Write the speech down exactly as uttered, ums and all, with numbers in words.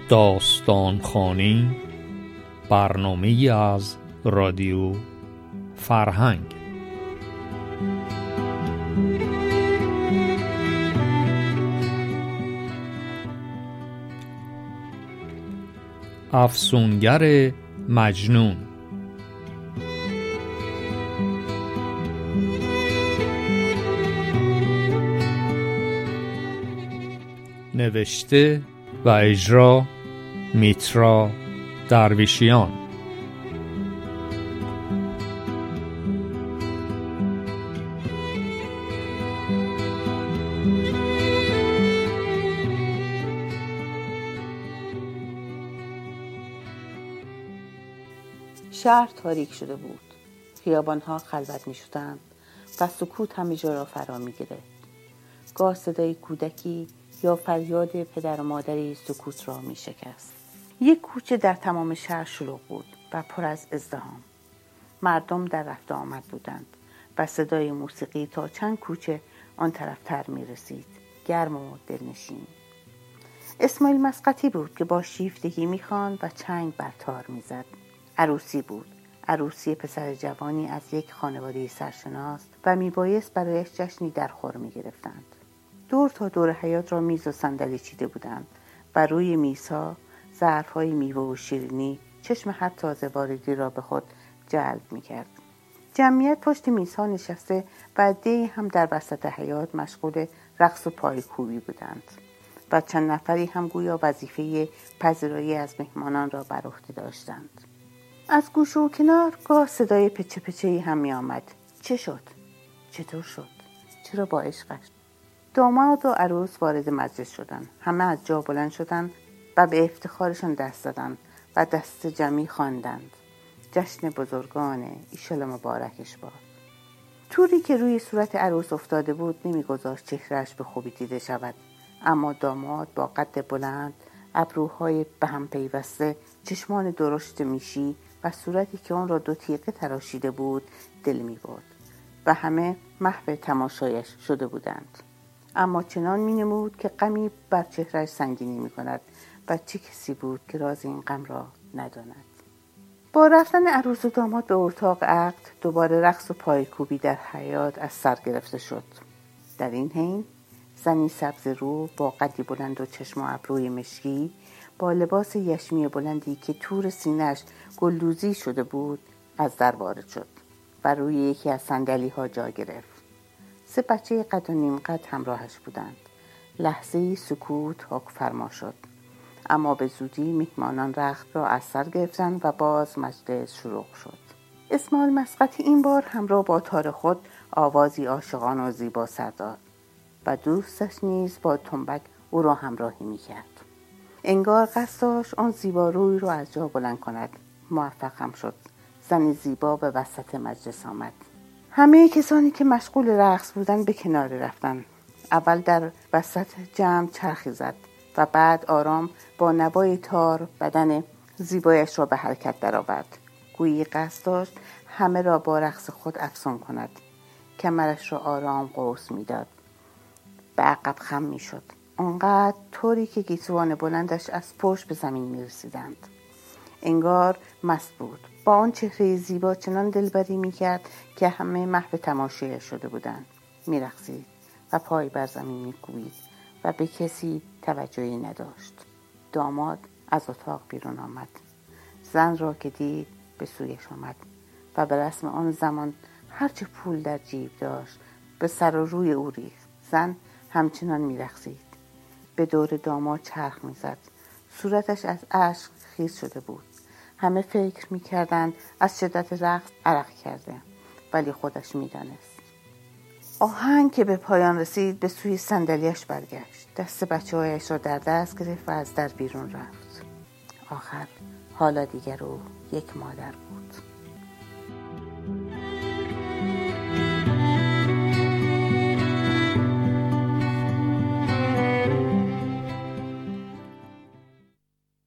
داستان خوانی، برنامه‌ای از رادیو فرهنگ. افسونگر مجنون. نوشته و اجرا میترا درویشیان. شهر تاریک شده بود. خیابان‌ها خلوت می‌شدند و سکوت همه جا را فرا می‌گرفت. گاه صدای کودکی یا فریاد پدر و مادری سکوت را می‌شکست. یک کوچه در تمام شهر شلوغ بود و پر از ازدحام. مردم در رفت و آمد بودند و صدای موسیقی تا چند کوچه آن طرفتر می‌رسید، گرم و دلنشین. اسماعیل مسقطی بود که با شیفتگی می‌خواند و چنگ بر تار می‌زد. عروسی بود، عروسی پسر جوانی از یک خانواده سرشناس و میبایست برایش جشنی در خور میگرفتند. دور تا دور حیاط را میز و صندلی چیده بودند و روی میزها ظرف‌های میوه و شیرینی چشم هر تازه واردی را به خود جلب میکرد. جمعیت پشت میزها نشسته و عده‌ای هم در وسط حیاط مشغول رقص و پایکوبی بودند و چند نفری هم گویا وظیفه پذیرایی از مهمانان را بر عهده داشتند. از گوشه و کنار گاه صدای پچه پچه‌ای هم می آمد. چه شد؟ چطور شد؟ چرا با عشقش؟ داماد و عروس وارد مجلس شدند. همه از جا بلند شدند و به افتخارشان دست دادند و دست جمعی خواندند. جشن بزرگانه، ایشالا مبارکش باد. توری که روی صورت عروس افتاده بود نمیگذاشت چهرهش به خوبی دیده شود، اما داماد با قد بلند، ابروهای به هم پیوسته، چشمان درشت میشی و صورتی که اون را دو تیغه تراشیده بود دل می برد و همه محو تماشایش شده بودند. اما چنان می نمود که غمی بر چهرهش سنگینی می کند و چه کسی بود که راز این غم را نداند. با رفتن عروس و داماد به اتاق عقد دوباره رقص و پایکوبی در حیاط از سر گرفته شد. در این حین زنی سبز رو با قدی بلند و چشم و ابروی مشکی با لباس یشمی بلندی که تور سینه‌اش گلدوزی شده بود از در وارد شد و روی یکی از صندلی‌ها جا گرفت. سه بچه قد و نیم قد همراهش بودند. لحظه‌ای سکوت حکم فرما شد، اما به زودی میهمانان رخت را از سر گرفتند و باز مجلس شروع شد. اسماعیل مسقطی این بار همراه با تار خود آوازی عاشقانه و زیبا سر داد و دوستش نیز با تنبک او را همراهی می‌کرد. انگار قصد داشت آن زیبا روی را از جا بلند کند. موفق هم شد. زنی زیبا به وسط مجلس آمد. همه کسانی که مشغول رقص بودند به کنار رفتند. اول در وسط جمع چرخی زد و بعد آرام با نوای تار بدن زیبایش را به حرکت درآورد. گویی قصد داشت همه را با رقص خود افسون کند. کمرش را آرام قوس می‌داد. به عقب خم می‌شد. آنقدر طوری که گیسوان بلندش از پشت به زمین می رسیدند. انگار مست بود. با آن چهره زیبا چنان دلبری می کرد که همه محو تماشایش شده بودند. می رقصید و پای بر زمین می کوبید و به کسی توجهی نداشت. داماد از اتاق بیرون آمد. زن را که دید به سویش آمد و به رسم آن زمان هرچه پول در جیب داشت به سر و روی او ریخت. زن همچنان می رقصید. به دور داماد چرخ می‌زد. صورتش از اشک خیس شده بود. همه فکر می‌کردند از شدت رقص عرق کرده، ولی خودش می‌دانست. آهنگ که به پایان رسید به سوی صندلیاش برگشت. دست بچه‌هایش را در دست گرفت و از در بیرون رفت. آخر حالا دیگر او یک مادر بود.